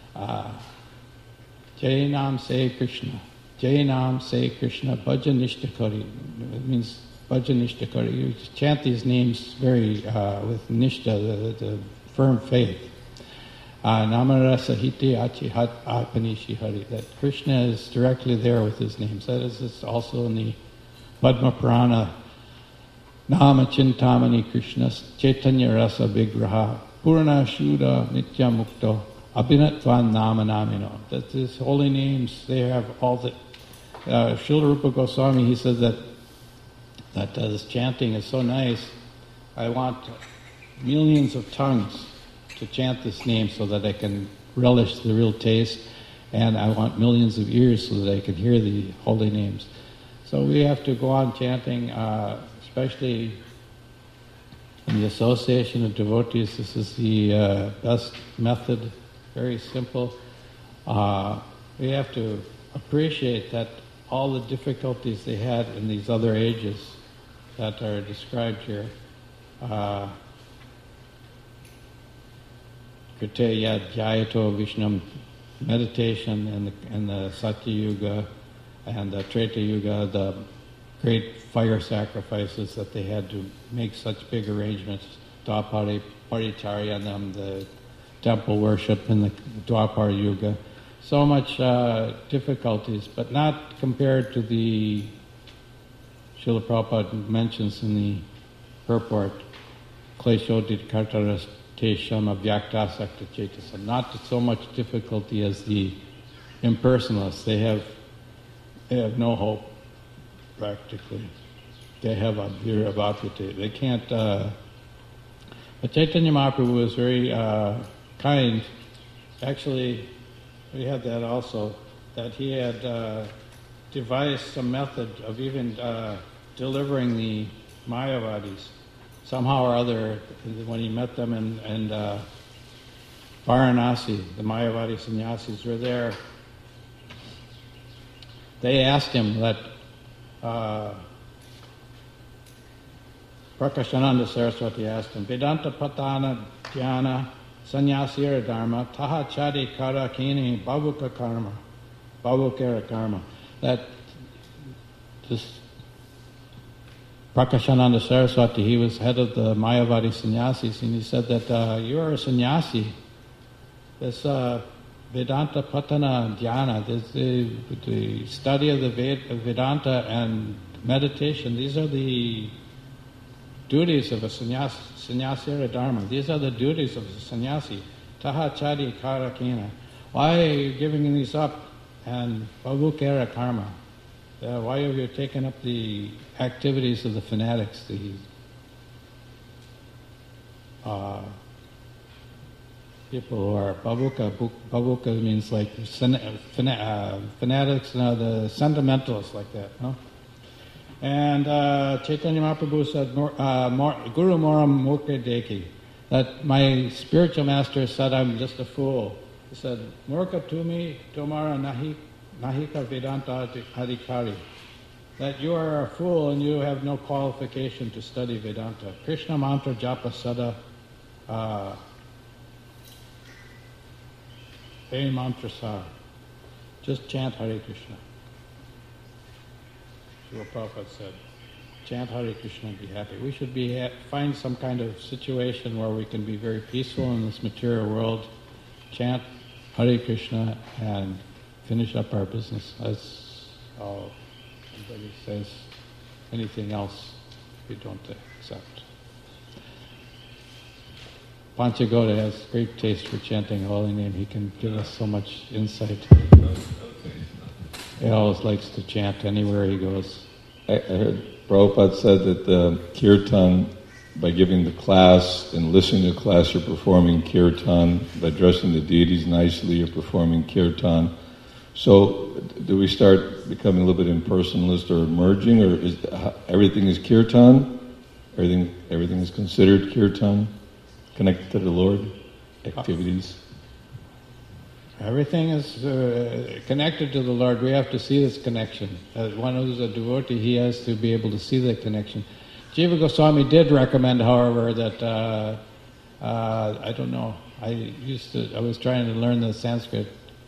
[SPEAKER 1] Jai Nam Se Krishna. Jai Nam Se Krishna Bhajanishtakari. It means Bhajanishtakari. You chant these names very with nishta, the firm faith. Namarasa Hiti Achihat Apanishi Hari. That Krishna is directly there with his names. That is also in the Padma Purana. Nama Chintamani Krishna Chaitanya Rasa Vigraha Purana Shuddha Nitya Mukto Abhinatvan Nama Namino. That these holy names, they have all the Srila Rupa Goswami, he says that this chanting is so nice. I want millions of tongues to chant this name so that I can relish the real taste, and I want millions of ears so that I can hear the holy names. So we have to go on chanting, especially in the association of devotees. This is the best method, very simple. We have to appreciate that all the difficulties they had in these other ages that are described here. Kriteya Dhyayato Vishnam, meditation in the Satya Yuga and the Treta Yuga, the great fire sacrifices that they had to make such big arrangements. Dwapara Paricharyanam, the temple worship in the Dwapara Yuga. so much difficulties, but not compared to the Srila Prabhupada mentions in the purport, Kleshodit Kartaras Tesham Avyaktasakta Chetasa. Not so much difficulty as the impersonalists. They have no hope, practically. They have a virabhapite. They can't. But Chaitanya Mahaprabhu was very kind. Actually, we had that also, that he had devised some method of even delivering the Mayavadis. Somehow or other, when he met them in Varanasi, the Mayavadi sannyasis were there. They asked him that Prakashananda Saraswati asked him, Vedanta Patana Dhyana Sannyasira Dharma Taha Chadi Kara Kini Bhavuka Karma Bhavukara Karma. That this Prakashananda Saraswati, he was head of the Mayavadi sannyasis, and he said that you are a sannyasi. This Vedanta Patana Dhyana, the study of the Vedanta and meditation, these are the duties of a sannyasira dharma. These are the duties of a sannyasi. Taha chadi karakena. Why are you giving these up? And bhavukara karma. Why have you taken up the activities of the fanatics? The people who are bhavuka means like fanatics, the sentimentalists like that, no? And Chaitanya Mahaprabhu said, Guru Moram Mukha Deki, that my spiritual master said I'm just a fool. He said, Murka Tumi Tomara Nahika Vedanta Adhikari, that you are a fool and you have no qualification to study Vedanta. Krishna Mantra Japa Sada Hey Mantra Sar. Just chant Hare Krishna. Srila Prabhupada said, chant Hare Krishna and be happy. We should find some kind of situation where we can be very peaceful in this material world, chant Hare Krishna and finish up our business. That's all. Anybody says anything else, we don't accept. Panchagoda has great taste for chanting the holy name. He can give us so much insight. He always likes to chant anywhere he goes.
[SPEAKER 2] I heard Prabhupada said that the kirtan, by giving the class and listening to the class, you're performing kirtan. By addressing the deities nicely, you're performing kirtan. So, do we start becoming a little bit impersonalist or merging, or is everything is kirtan? Everything is considered kirtan, connected to the Lord, activities?
[SPEAKER 1] Everything is connected to the Lord. We have to see this connection. As one who's a devotee, he has to be able to see that connection. Jiva Goswami did recommend, however, that I don't know. I was trying to learn the Sanskrit.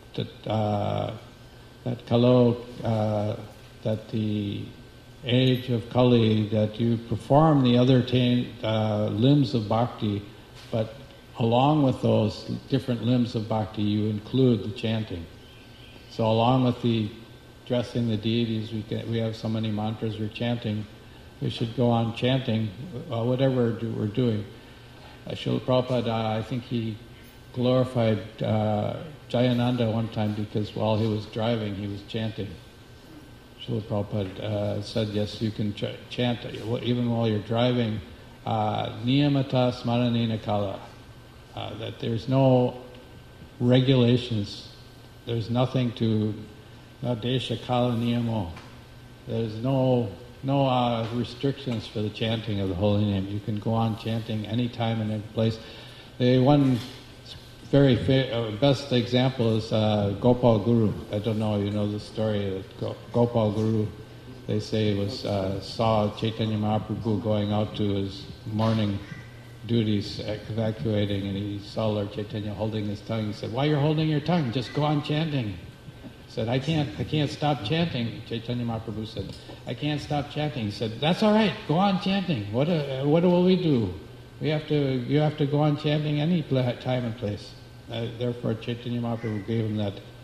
[SPEAKER 1] That Kalo, that the age of Kali, that you perform the other limbs of bhakti, but along with those different limbs of bhakti, you include the chanting. So along with the addressing the deities, we have so many mantras we're chanting, we should go on chanting whatever we're doing. Srila Prabhupada, I think he glorified Jayananda one time because while he was driving, he was chanting. Srila Prabhupada said, yes, you can chant even while you're driving. Niyamata smaranena kala. That there's no regulations. There's nothing to desha kala niyamo. There's no restrictions for the chanting of the holy name. You can go on chanting any time and any place. One very best example is Gopal Guru. I don't know, you know the story of Gopal Guru. They say saw Chaitanya Mahaprabhu going out to his morning duties, evacuating, and he saw Lord Chaitanya holding his tongue. He said, "Why you're holding your tongue? Just go on chanting." He said, I can't stop chanting. Chaitanya Mahaprabhu said, "I can't stop chanting." He said, "That's all right. Go on chanting. What will we do? You have to go on chanting any time and place." Therefore, Chaitanya Mahaprabhu gave him that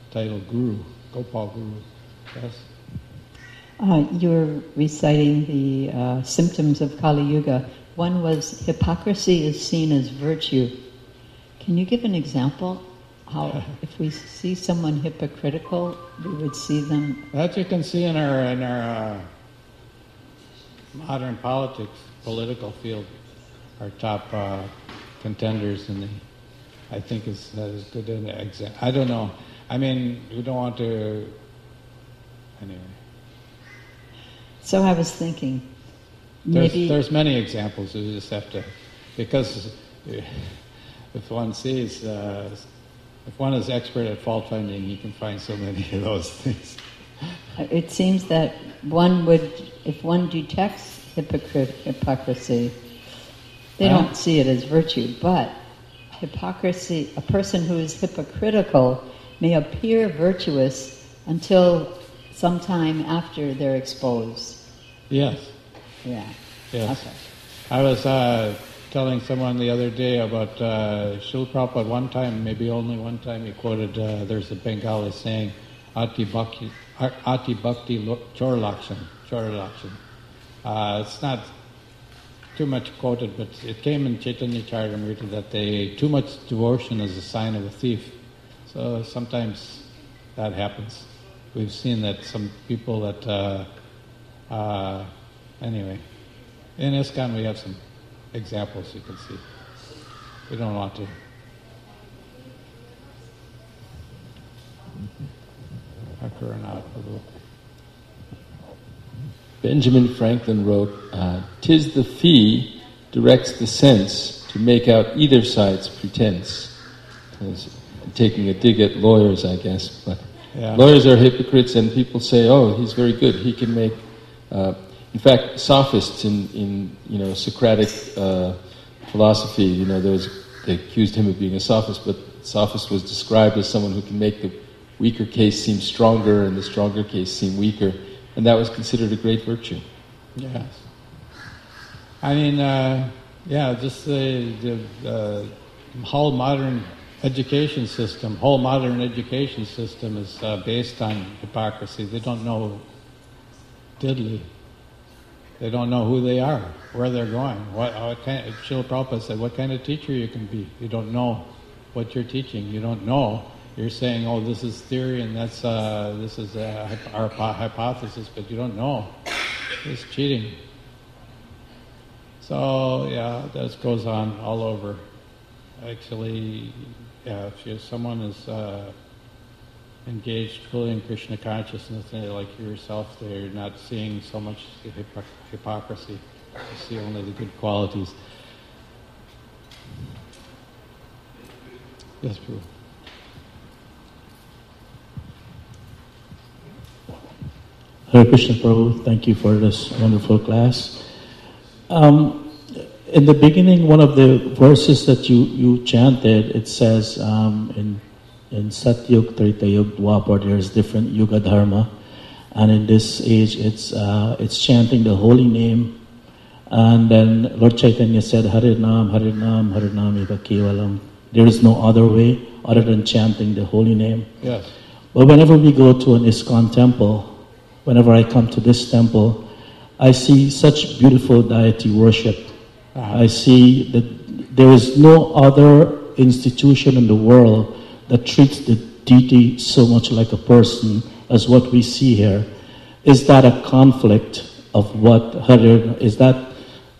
[SPEAKER 1] title Guru, Gopal Guru. Yes?
[SPEAKER 3] You're reciting the symptoms of Kali Yuga. One was hypocrisy is seen as virtue. Can you give an example how if we see someone hypocritical, we would see them?
[SPEAKER 1] That you can see in our modern political field, our top contenders in the. I think that is good an example. I don't know. I mean, we don't want to. Anyway.
[SPEAKER 3] So I was thinking, maybe
[SPEAKER 1] there's many examples. You just have to, because if one sees, if one is expert at fault finding, you can find so many of those things.
[SPEAKER 3] It seems that one would, if one detects hypocrisy, they don't see it as virtue, but hypocrisy, a person who is hypocritical may appear virtuous until sometime after they're exposed.
[SPEAKER 1] Yes.
[SPEAKER 3] Yeah.
[SPEAKER 1] Yes.
[SPEAKER 3] Okay.
[SPEAKER 1] I was telling someone the other day about Srila Prabhupada. One time, maybe only one time, he quoted, there's a Bengali saying, Ati Bhakti Chorlakshan. It's not too much quoted, but it came in Chaitanya Charitamrita that too much devotion is a sign of a thief. So sometimes that happens. We've seen that some people that, anyway, in ISKCON we have some examples you can see. We don't want to.
[SPEAKER 4] Benjamin Franklin wrote, "'Tis the fee directs the sense to make out either side's pretense." Taking a dig at lawyers, I guess, but
[SPEAKER 1] yeah.
[SPEAKER 4] Lawyers are hypocrites, and people say, "Oh, he's very good. He can make." In fact, sophists in Socratic philosophy, they accused him of being a sophist, but sophist was described as someone who can make the weaker case seem stronger and the stronger case seem weaker, and that was considered a great virtue.
[SPEAKER 1] Yes. I mean, just the whole modern education system is based on hypocrisy. They don't know diddly. They don't know who they are, where they're going. Srila Prabhupada said, what kind of teacher you can be? You don't know what you're teaching. You don't know. You're saying, oh, this is theory and this is our hypothesis, but you don't know. It's cheating. So, that goes on all over. Actually, if someone is engaged fully in Krishna consciousness, like yourself, they're not seeing so much hypocrisy. You see only the good qualities. Yes, Prabhu.
[SPEAKER 5] Hare Krishna Prabhu, thank you for this wonderful class. In the beginning, one of the verses that you chanted, it says in Satyug, Tretayug, Dwapar, there's different Yuga Dharma, and in this age, it's chanting the holy name, and then Lord Chaitanya said, Hare Nam, Hare Nam, Hare Nam Eva Kevalam. There is no other way other than chanting the holy name.
[SPEAKER 1] Yes.
[SPEAKER 5] But whenever we go to an ISKCON temple, whenever I come to this temple, I see such beautiful deity worship. I see that there is no other institution in the world that treats the deity so much like a person as what we see here. Is that a conflict of what Harir is? That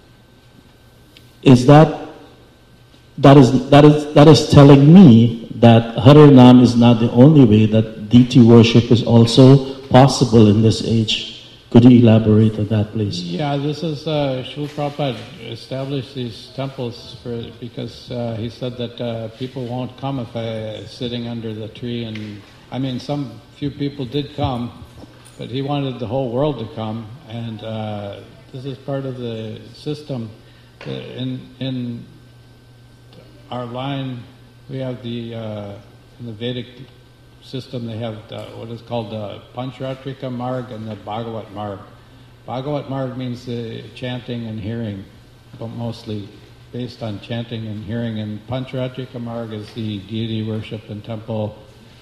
[SPEAKER 5] is telling me that Harinam is not the only way, that deity worship is also possible in this age. Could you elaborate on that, please?
[SPEAKER 1] Yeah, this is Srila Prabhupada established these temples because he said that people won't come if I'm sitting under the tree. And I mean, some few people did come, but he wanted the whole world to come. And this is part of the system. In our line, we have in the Vedic system, they have what is called the Pancharatrika Marg and the Bhagavat Marg. Bhagavat Marg means the chanting and hearing, but mostly based on chanting and hearing. And Pancharatrika Marg is the deity worship in temple,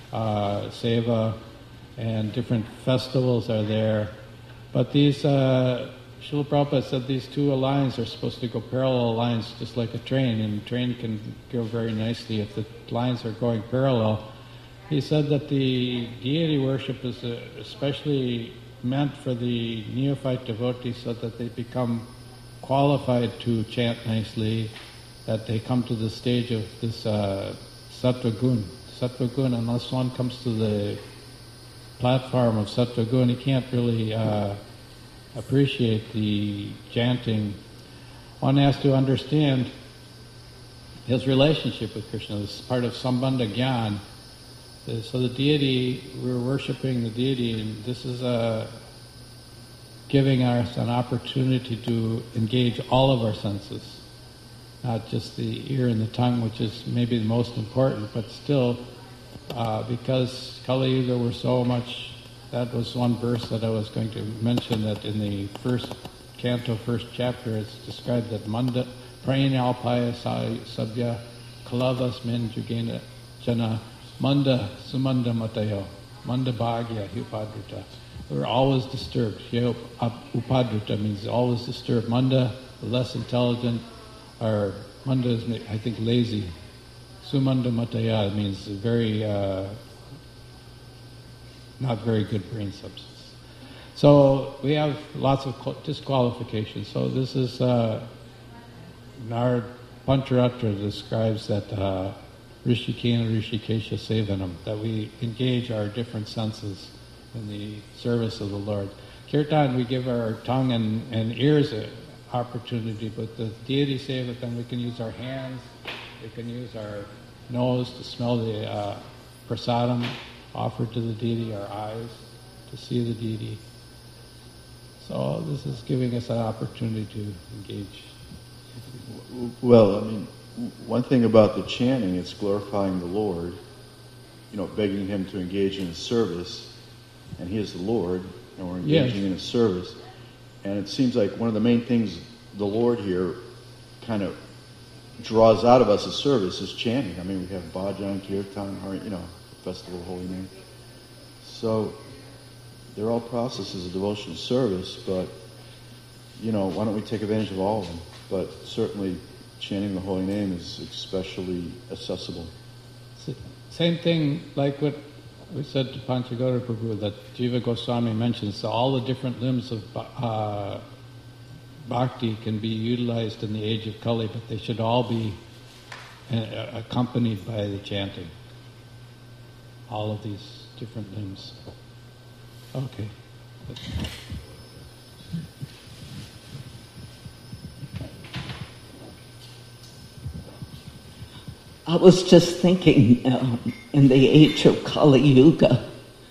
[SPEAKER 1] seva, and different festivals are there. But these, Srila Prabhupada said these two lines are supposed to go parallel lines, just like a train, and a train can go very nicely if the lines are going parallel. He said that the deity worship is especially meant for the neophyte devotees so that they become qualified to chant nicely, that they come to the stage of this sattva gun. Sattva gun, unless one comes to the platform of sattva gun, he can't really appreciate the chanting. One has to understand his relationship with Krishna. This is part of Sambandha Gyan. So the deity, we're worshipping the deity, and this is giving us an opportunity to engage all of our senses, not just the ear and the tongue, which is maybe the most important, but still, because Kali Yuga we're so much, that was one verse that I was going to mention, that in the first canto, first chapter, it's described that Manda, Prainalpaya Sabya, Kalavas Min Jugena Jana, Manda Sumanda Matayo, Manda Bhagya Upadrita. We're always disturbed. Upadrita means always disturbed. Manda, the less intelligent, or Manda is, I think, lazy. Sumanda Mataya means very, not very good brain substance. So we have lots of disqualifications. So this is, Narad Pancharatra describes that Rishikena Rishikesha Sevanam, that we engage our different senses in the service of the Lord. Kirtan, we give our tongue and ears an opportunity, but the deity seva, then we can use our hands, we can use our nose to smell the prasadam offered to the deity, our eyes to see the deity. So this is giving us an opportunity to engage.
[SPEAKER 6] Well, I mean, one thing about the chanting, it's glorifying the Lord, begging Him to engage in His service, and He is the Lord, and we're engaging in His service. And it seems like one of the main things the Lord here kind of draws out of us as service is chanting. I mean, we have bhajan, kirtan, Festival of Holy Name. So they're all processes of devotional service, but, why don't we take advantage of all of them? But certainly chanting the Holy Name is especially accessible.
[SPEAKER 1] Same thing like what we said to Panchagauda Prabhu, that Jiva Goswami mentions, so all the different limbs of bhakti can be utilized in the age of Kali, but they should all be accompanied by the chanting. All of these different limbs. Okay.
[SPEAKER 7] I was just thinking, in the age of Kali Yuga,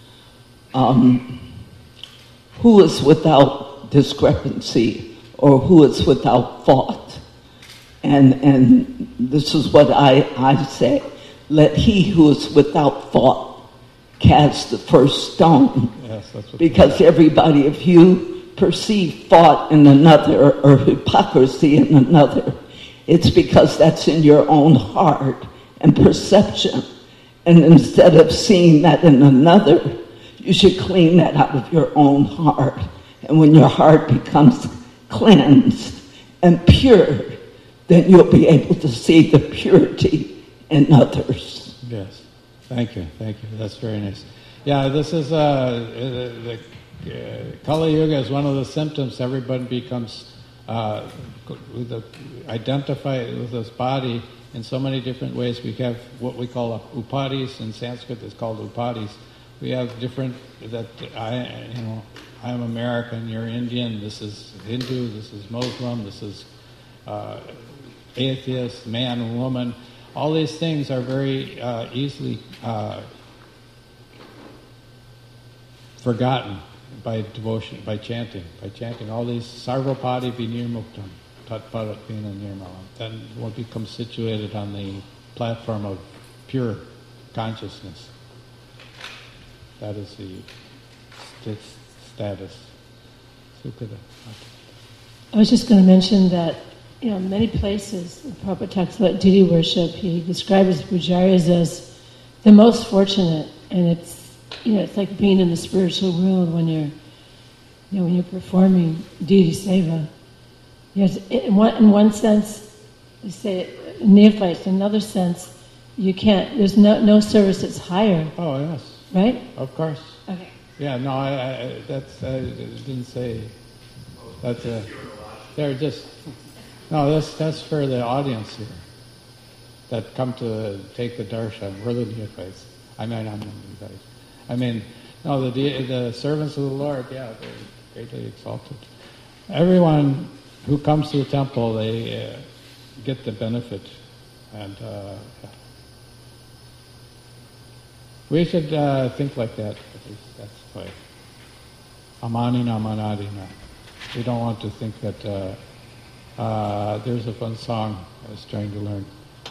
[SPEAKER 7] who is without discrepancy or who is without fault? And this is what I say, let he who is without fault cast the first stone.
[SPEAKER 1] Yes, that's what
[SPEAKER 7] because everybody, if you perceive fault in another or hypocrisy in another, it's because that's in your own heart and perception. And instead of seeing that in another, you should clean that out of your own heart. And when your heart becomes cleansed and pure, then you'll be able to see the purity in others.
[SPEAKER 1] Yes. Thank you. That's very nice. Yeah, this is the Kali Yuga is one of the symptoms. Everybody becomes identify with this body in so many different ways. We have what we call upadis. In Sanskrit, it's called upadis. We have different, that I'm American, you're Indian, this is Hindu, this is Muslim, this is atheist, man and woman. All these things are very easily forgotten by devotion, by chanting. All these sarvapadi vinirmuktam, tatparat vina nirmalam. Then we'll become situated on the platform of pure consciousness. That is the status. Sukada.
[SPEAKER 8] I was just going to mention that, many places, Prabhupada talks about deity worship. He describes pujaris as the most fortunate, and it's like being in the spiritual world when you're performing deity seva. Yes, in one sense, you say neophytes. In another sense, you can't. There's no service that's higher.
[SPEAKER 1] Oh yes.
[SPEAKER 8] Right.
[SPEAKER 1] Of course.
[SPEAKER 8] Okay.
[SPEAKER 1] Yeah. No, I didn't say. That's they're just. No, that's for the audience here that come to take the darshan. We're the neophytes. I'm not neophytes. I mean, no, the servants of the Lord. Yeah, they're greatly exalted. Everyone who comes to the temple, they get the benefit, and we should think like that. That's why. Amanina manadina. We don't want to think that. There's a fun song I was trying to learn.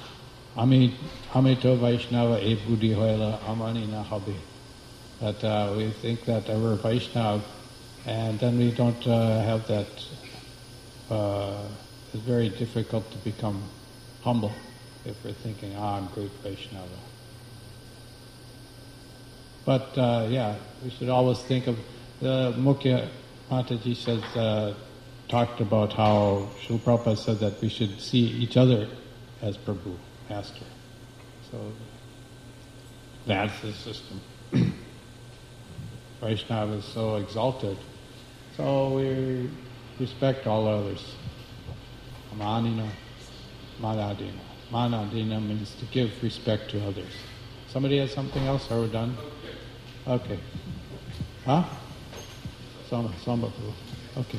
[SPEAKER 1] Amito Vaishnava e Buddhi Hoila Amanina Habi. That we think that we're Vaishnava, and then we don't have that. It's very difficult to become humble if we're thinking, I'm great Vaishnava. But we should always think of the Mukhya Mataji says, talked about how Srila Prabhupada said that we should see each other as Prabhu, Master. So that's the system. Vaishnava is so exalted, so we respect all others. Manina, manadina. Manadina means to give respect to others. Somebody has something else? Are we done? Okay. Huh? Samba. Okay.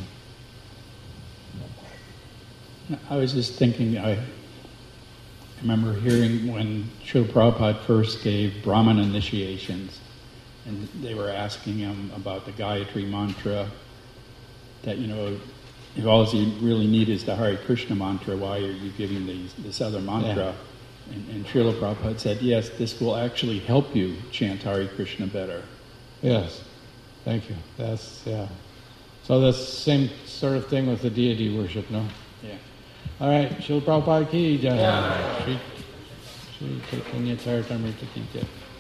[SPEAKER 9] I was just thinking, I remember hearing when Srila Prabhupada first gave Brahman initiations, and they were asking him about the Gayatri mantra, that, if all you really need is the Hare Krishna mantra, why are you giving this other mantra? Yeah. And Srila Prabhupada said, yes, this will actually help you chant Hare Krishna better.
[SPEAKER 1] Yes, thank you. That's, yeah. So that's the same sort of thing with the deity worship, no?
[SPEAKER 9] Yeah.
[SPEAKER 1] All right, Srila Prabhupada ki jai. Shri Chaitanya Charitamrita ki jai.